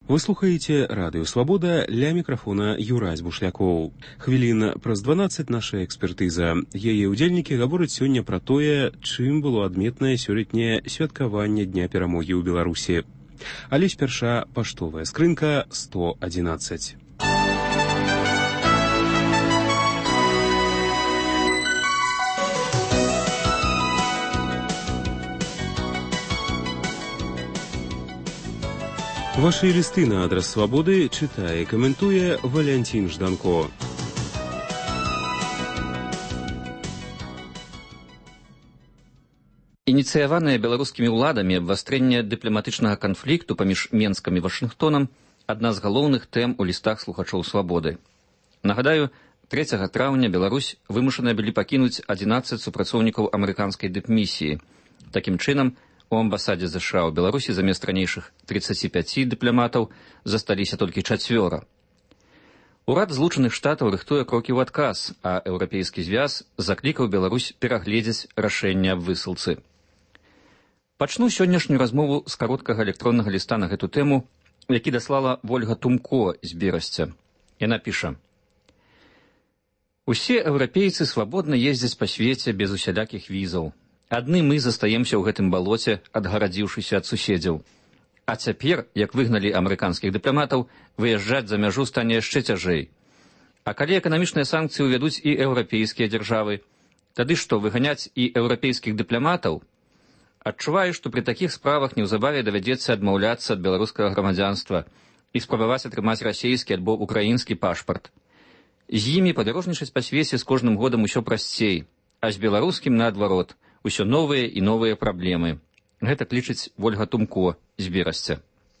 Вы слухаеце Радыё Свабода, ля мікрафона Юрась Бушлякоў. Хвілін праз 12 наша экспертыза. Яе ўдзельнікі гавораць сёння пра тое, чым было адметнае сёлетняе святкаванне Дня перамогі ў Беларусі. Але спярша паштовая скрынка 111. Ваши листы на адрес Свободы читае и комментуе Валентин Жданко. Ініцыяванае беларускімі ўладамі абвастрэнне дыпламатычнага канфлікту паміж Менскам і Вашынгтонам адна з галоўных тэм у лістах слухачоў Свабоды. Нагадаю, 3 траўня Беларусь вымушаная былі пакінуць 11 супрацоўнікаў амерыканскай дыпмісіі. Такім чынам, у амбасадзе США ў Беларусі замест ранейшых 35 дыпламатаў засталіся толькі 4. Урад Злучаных Штатаў рыхтуе крокі ў адказ, а Еўрапейскі звяз заклікаў Беларусь перагледзець рашэнне аб высылцы. Пачну сённяшнюю размову з кароткага электроннага ліста на гэту тэму, які даслала Вольга Тумко з Берасця. Яна піша: «Усе еўрапейцы свабодна ездзяць па свеце без усялякіх візаў. Адны мы застаемся ў гэтым балоце, адгарадзіўшыся ад суседзяў. А цяпер, як выгналі амерыканскіх дыпламатаў, выязджаць за мяжу стане яшчэ цяжэй. А калі эканамічныя санкцыі ўвядуць і еўрапейскія дзяржавы, тады што, выганяць і еўрапейскіх дыпламатаў? Адчуваю, што пры такіх справах неўзабаве давядзецца адмаўляцца ад беларускага грамадзянства і спрабаваць атрымаць расейскі альбо украінскі пашпарт. З імі падарожнічаць па свеце з кожным годам усё прасцей, а з беларускім наадварот, усё новыя і новыя праблемы. Гэта лічыць Вольга Тумко з Берасця.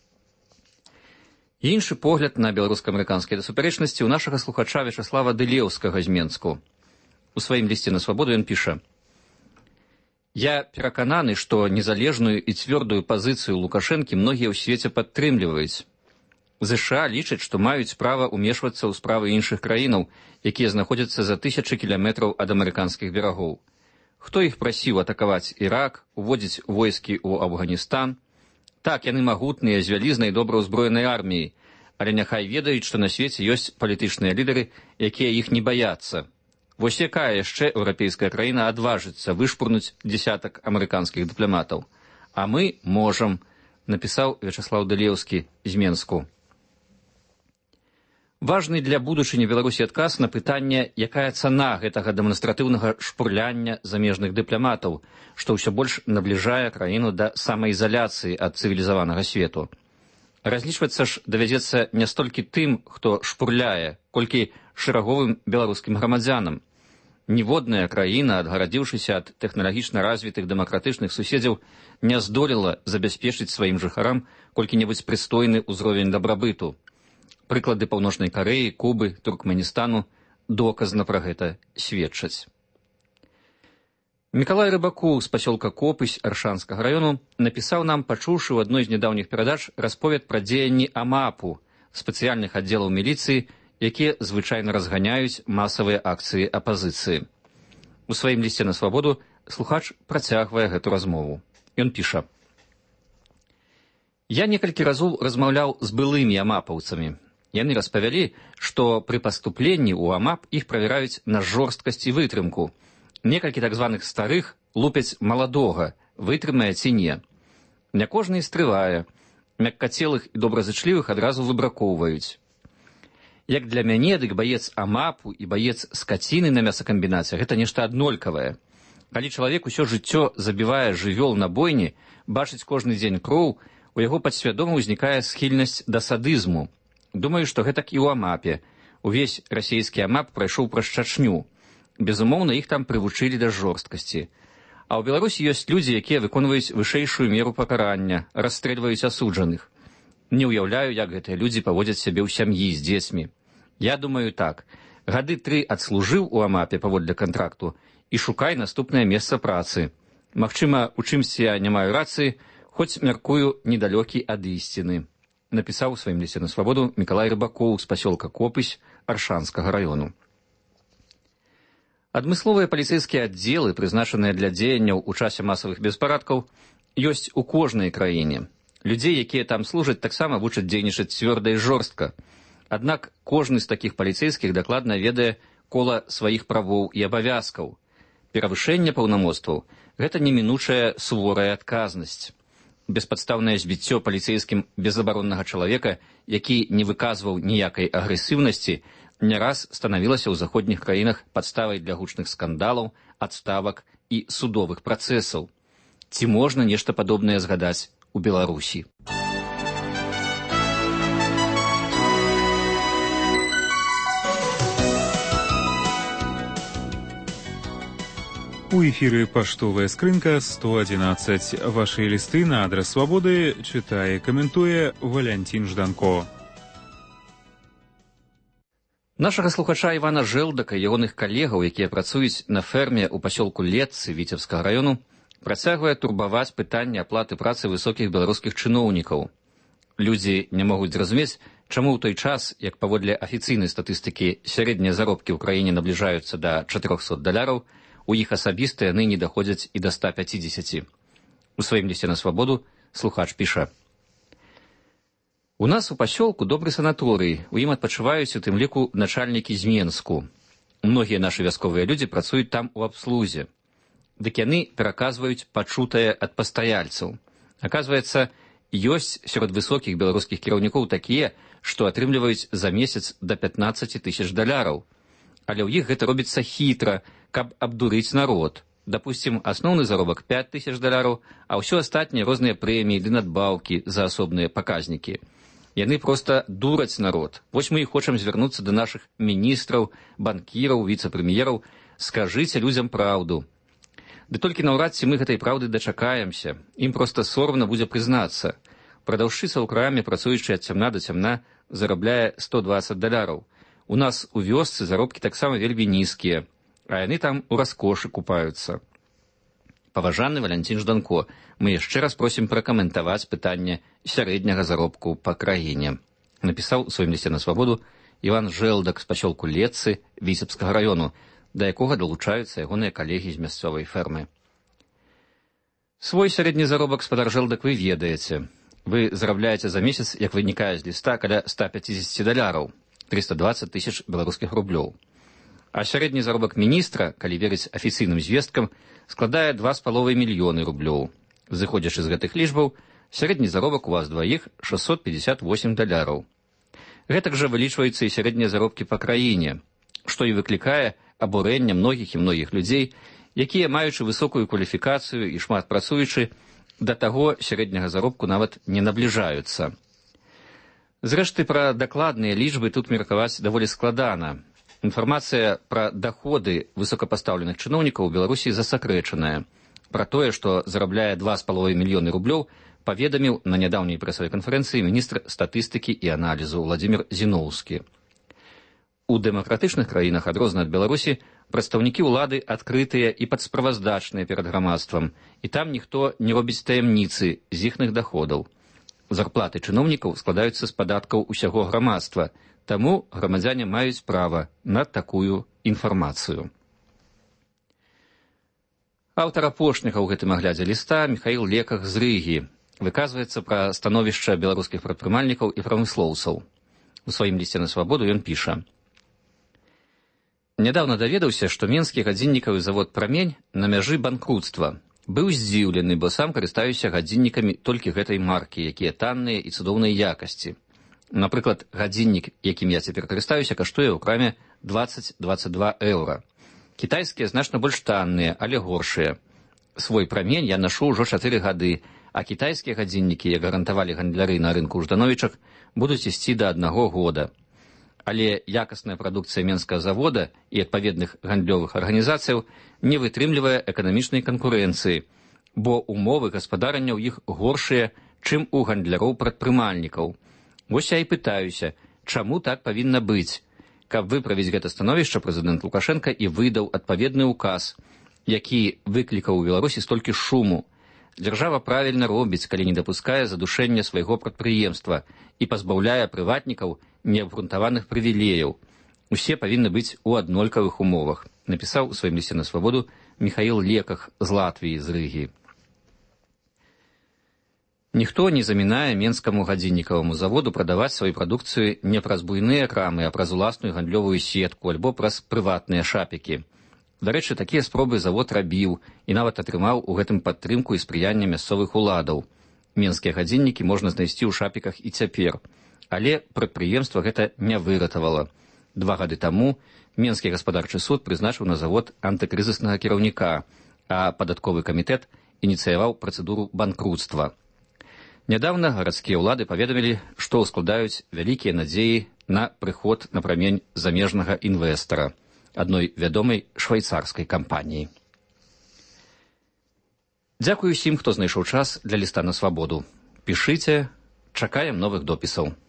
Іншы погляд на беларуска-амерыканскія супярэчнасці ў нашага слухача Вячаслава Дылеўскага з Менску. У сваім лісце на Свабоду ён піша: «Я перакананы, што незалежную і цвёрдую пазіцыю Лукашэнкі многія ў свеце падтрымліваюць. ЗША лічаць, што маюць права ўмешвацца ў справы іншых краінаў, якія знаходзяцца за 1000 кіламетраў ад амерыканскіх берагоў. Хто іх прасіў атакаваць Ірак, уводзіць войскі ў Афганістан? Так, яны магутныя, з вялізнай добра ўзброенай арміяй, але няхай ведаюць, што на свеце ёсць палітычныя лідары, якія іх не баяцца. Вось якая яшчэ еўрапейская краіна адважыцца вышпурнуць дзесятак амерыканскіх дыпламатаў? А мы можам», напісаў Вячаслаў Дылеўскі з Менску. Важны для будучыні Беларусі адказ на пытанне, якая цана гэтага дэманстратыўнага шпурляння замежных дыпламатаў, што ўсё больш набліжае краіну да самаізаляцыі ад цывілізаванага свету. Разлічвацца ж давядзецца не столькі тым, хто шпурляе, колькі шэраговым беларускім грамадзянам. Ніводная краіна, адгарадзіўшыся ад тэхналагічна развітых дэмакратычных суседзяў, не здолела забяспечыць сваім жыхарам колькі-небудзь прыстойны ўзровень дабрабыту. Прыклады Паўночнай Карэі, Кубы, Туркменістану доказна пра гэта сведчаць. Мікалай Рыбакоў з пасёлка Копысь Аршанскага раёну напісаў нам, пачуўшы ў адной з нядаўніх перадач расповед пра дзеянні АМАПу, спецыяльных аддзелаў міліцыі, якія звычайна разганяюць масавыя акцыі апазіцыі. У сваім лісце на Свабоду слухач працягвае гэту размову. Ён піша: «Я некалькі разоў размаўляў з былымі амапаўцамі. Яны распавялі, што пры паступленні ў АМАП іх правяраюць на жорсткасць і вытрымку. Некалькі так званых старых лупяць маладога, вытрымае ці не. Не кожны стрывае. Мяккацелых і добразычлівых адразу выбракоўваюць. Як для мяне, дык баец АМАПу і баец скаціны на мясакамбінаце — гэта нешта аднолькавае. Калі чалавек усё жыццё забівае жывёл на бойні, бачыць кожны дзень кроў, у яго падсвядома ўзнікае схільнасць да садызму. Думаю, што гэтак і ў АМАПе. Увесь расійскі АМАП прайшоў праз Чачню. Безумоўна, іх там прывучылі да жорсткасці. А ў Беларусі ёсць людзі, якія выконваюць вышэйшую меру пакарання, расстрэльваюць асуджаных. Не ўяўляю, як гэтыя людзі паводзяць сябе ў сям'і з дзецьмі. Я думаю так: гады 3 адслужыў у АМАПе паводле кантракту і шукай наступнае месца працы. Магчыма, у чымсьці я не маю рацыі, хоць мяркую недалёкі ад ісціны», напісаў у сваім лісце на Свабоду Мікалай Рыбакоў з пасёлка Копысь Аршанскага раёну. Адмысловыя паліцэйскія аддзелы, прызначаныя для дзеянняў у часе масавых беспарадкаў, ёсць у кожнай краіне. Людзей, якія там служаць, таксама вучаць дзейнічаць цвёрда і жорстка. Аднак кожны з такіх паліцэйскіх дакладна ведае кола сваіх правоў і абавязкаў. Перавышэнне паўнамоцтваў – гэта немінучая суворая адказнасць. Беспадстаўнае збіццё паліцэйскім безабароннага чалавека, які не выказваў ніякай агрэсіўнасці, не раз станавілася ў заходніх краінах падставай для гучных скандалаў, адставак і судовых працэсаў. Ці можна нешта падобнае згадаць у Беларусі? У эфіры паштовая скрынка 111. Вашы лісты на адрас Свабоды чытае, каментуе Валянцін Жданко. Нашага слухача Івана Жэлдака і ягоных калегаў, якія працуюць на ферме ў пасёлку Летцы Віцебскага раёну, працягвае турбаваць пытанне аплаты працы высокіх беларускіх чыноўнікаў. Людзі не могуць зразумець, чаму ў той час, як паводле афіцыйнай статыстыкі сярэднія заробкі ў краіне набліжаюцца да $400, у іх асабіста яны не даходзяць і да 150. У сваім лісце на Свабоду слухач піша: «У нас у пасёлку добры санаторый, у ім адпачываюць у тым ліку начальнікі з Менску. Многія нашы вясковыя людзі працуюць там у абслузе. Дык яны пераказваюць пачутае ад пастаяльцаў. Аказваецца, ёсць сярод высокіх беларускіх кіраўнікоў такія, што атрымліваюць за месяц да $15 000. Але ў іх гэта робіцца хітра, каб абдурыць народ. Дапусцім, асноўны заробак $5000, а ўсё астатняе розныя прэміі ды надбаўкі за асобныя паказнікі. Яны проста дураць народ. Вось мы і хочам звярнуцца да нашых міністраў, банкіраў, віцэ-прэм'ераў. Скажыце людзям праўду. Ды толькі наўрад ці мы гэтай праўды дачакаемся. Ім проста сорамна будзе прызнацца. Прадаўшчыца ў краме, працуючы ад цямна да цямна, зарабляе $120. У нас у вёсцы заробкі таксама вельмі нізкія, а яны там у раскошы купаюцца». Паважаны Валянцін Жданко, мы яшчэ раз просім пракаментаваць пытанне сярэдняга заробку па краіне. Напісаў у сваім лісце на Свабоду Іван Жэлдак з пасёлку Летцы Віцебскага раёну, да якога далучаюцца ягоныя калегі з мясцовай фермы. Свой сярэдні заробак, спадар Жэлдак, вы ведаеце. Вы зарабляеце за месяц, як вынікае з ліста, каля $150, 320 000 беларускіх рублёў. А сярэдні заробак міністра, калі верыць афіцыйным звесткам, складае 2,5 мільёны рублёў. Зыходзячы з гэтых лічбаў, сярэдні заробак у вас дваіх $658. Гэтак жа вылічваюцца і сярэднія заробкі па краіне, што і выклікае абурэнне многіх і многіх людзей, якія, маючы высокую кваліфікацыю і шмат працуючы, да таго сярэдняга заробку нават не набліжаюцца. Зрэшты, пра дакладныя лічбы тут меркаваць даволі складана. Інфармацыя пра даходы высокапастаўленых чыноўнікаў у Беларусі засакрэчаная. Пра тое, што зарабляе 2,5 мільёны рублёў, паведаміў на нядаўняй прэсавай канферэнцыі міністр статыстыкі і аналізу Владзімір Зіноўскі. У дэмакратычных краінах, адрозна ад Беларусі, прадстаўнікі ўлады адкрытыя і падсправаздачныя перад грамадствам, і там ніхто не робіць таямніцы з іхных даходаў. Зарплаты чыноўнікаў складаюцца з падаткаў усяго грамадства, таму грамадзяне маюць права на такую інфармацыю. Аўтар апошняга ў гэтым аглядзе ліста Міхаіл Леках з Рыгі выказваецца пра становішча беларускіх прадпрымальнікаў і прамыслоўцаў. У сваім лісце на Свабоду ён піша: «Нядаўна даведаўся, што менскі гадзіннікавы завод «Прамень» на мяжы банкруцтва. Быў здзіўлены, бо сам карыстаюся гадзіннікамі толькі гэтай маркі, якія танныя і цудоўнай якасці. Напрыклад, гадзіннік, якім я цяпер карыстаюся, каштуе ў краме €20-22. Кітайскія значна больш танныя, але горшыя. Свой «Прамень» я нашу ўжо 4 гады, а кітайскія гадзіннікі, як гарантавалі гандляры на рынку ў Ждановічах, будуць ісці да 1 года. Але якасная прадукцыя менскага завода і адпаведных гандлёвых арганізацыяў не вытрымлівае эканамічнай канкурэнцыі, бо умовы гаспадарання ў іх горшыя, чым у гандляроў-прадпрымальнікаў. Вось я і пытаюся, чаму так павінна быць? Каб выправіць гэта становішча, прэзідэнт Лукашенка і выдаў адпаведны ўказ, які выклікаў у Беларусі столькі шуму. Дзяржава правільна робіць, калі не дапускае задушэння свайго прадпрыемства і пазбаўляе прыватнікаў неабгрунтаваных прывілеяў. Усе павінны быць у аднолькавых умовах, напісаў у сваім лісце на Свабоду Міхаіл Леках з Латвіі, з Рыгі. Ніхто не замінае менскаму гадзіннікаваму заводу прадаваць сваю прадукцыю не праз буйныя крамы, а праз уласную гандлёвую сетку альбо праз прыватныя шапікі. Дарэчы, такія спробы завод рабіў і нават атрымаў у гэтым падтрымку і спрыяння мясцовых уладаў. Менскія гадзіннікі можна знайсці ў шапіках і цяпер. Але прадпрыемства гэта не выратавала. 2 гады таму Менскі гаспадарчы суд прызначыў на завод антыкрызіснага кіраўніка, а падатковы камітэт ініцыяваў працэдуру банкруцтва. Нядаўна гарадскія ўлады паведамілі, што ўскладаюць вялікія надзеі на прыход на прамень замежнага інвестара, адной вядомай швейцарскай кампаніі. Дзякую усім, хто знайшоў час для ліста на свабоду. Пішыце, чакаем новых допісаў.